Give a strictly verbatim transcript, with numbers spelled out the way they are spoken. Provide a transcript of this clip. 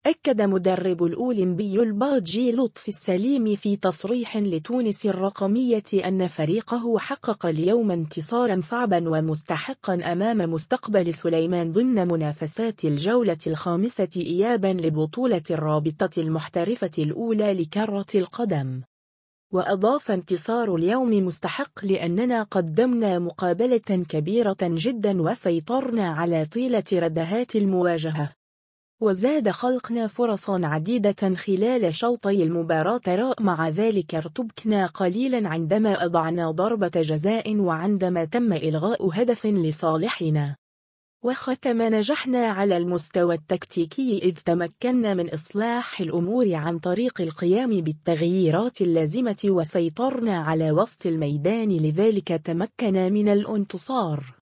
أكد مدرب الأولمبي الباجي لطفي السليم في تصريح لتونس الرقمية أن فريقه حقق اليوم انتصارا صعبا ومستحقا أمام مستقبل سليمان ضمن منافسات الجولة الخامسة إيابا لبطولة الرابطة المحترفة الأولى لكرة القدم. وأضاف انتصار اليوم مستحق لأننا قدمنا مقابلة كبيرة جدا وسيطرنا على طيلة ردهات المواجهة، وزاد خلقنا فرصا عديدة خلال شوطي المباراة، مع ذلك ارتبكنا قليلا عندما أضعنا ضربة جزاء وعندما تم إلغاء هدف لصالحنا. وختم نجحنا على المستوى التكتيكي إذ تمكنا من إصلاح الأمور عن طريق القيام بالتغييرات اللازمة وسيطرنا على وسط الميدان، لذلك تمكنا من الانتصار.